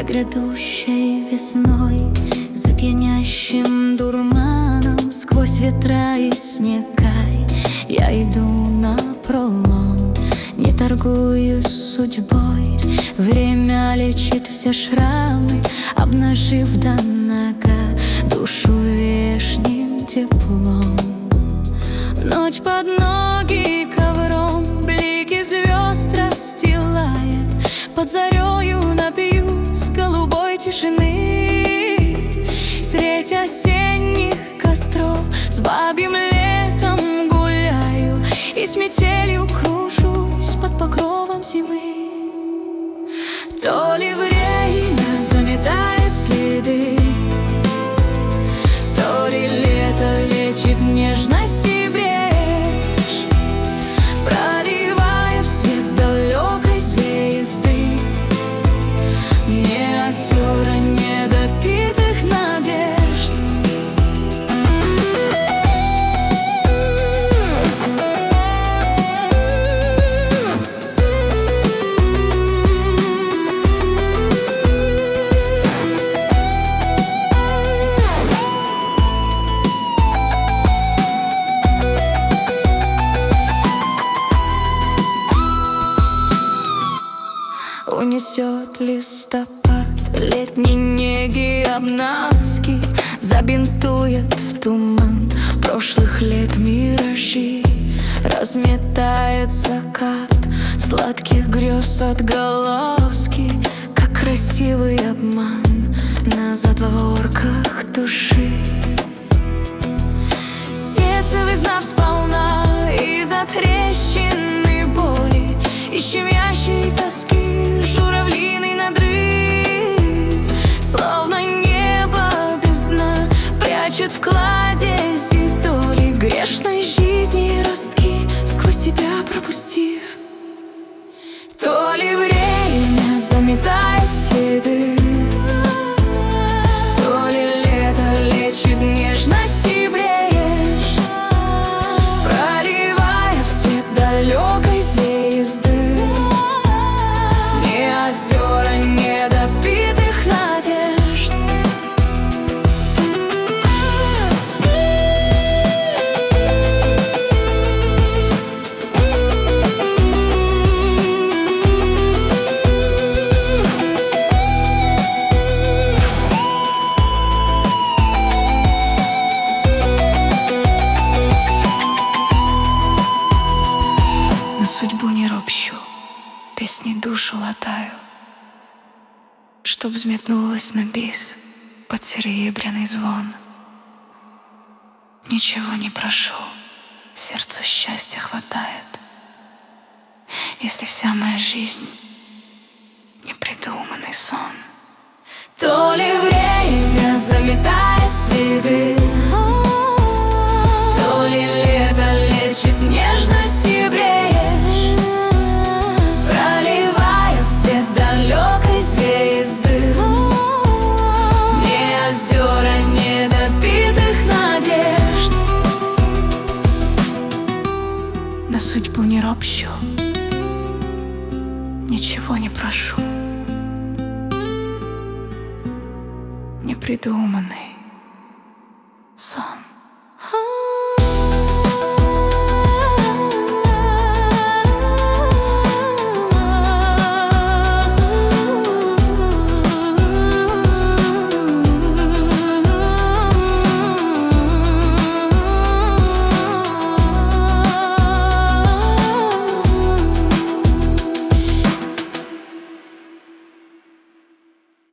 грядущей весной, за пьянящим дурманом, сквозь ветра и снега я иду напролом, не торгуюсь судьбой. Время лечит все шрамы, обнажив до нога душу вешним теплом. Ночь под ноги ковром, блики звезд расстилает, под зарею напьюсь голубой тишины. Средь осенних костров с бабьим летом гуляю и с метелью кружусь под покровом зимы. То ли время заметает следы, то ли лето лечит нежности брешь, проливая в свет далекой звезды не озера недопитых надежд. Унесет листопад летней неги обноски, забинтует в туман прошлых лет миражи. Разметает закат сладких грез отголоски, как красивый обман на задворках души. Сердце вызнав сполна из-за трещины боли и щемящей тоски, журавлиный надрыв, словно небо без дна, прячет в кладези доли грешной жизни ростки, сквозь себя пропустив. То ли время заметает следы, то ли лето лечит нежности брешь, проливая в свет далекой звезды не озера недопитых надежд. На судьбу не ропщу, песни душу латаю, чтоб взметнулась на бис под серебряный звон. Ничего не прошу, сердцу счастья хватает, если вся моя жизнь непридуманный сон. То ли время заметает следы, то ли лето лечит нежности брешь, проливая в свет далекой звезды не озера недопитых надежд. На судьбу не ропщу, ничего не прошу, непридуманный сон.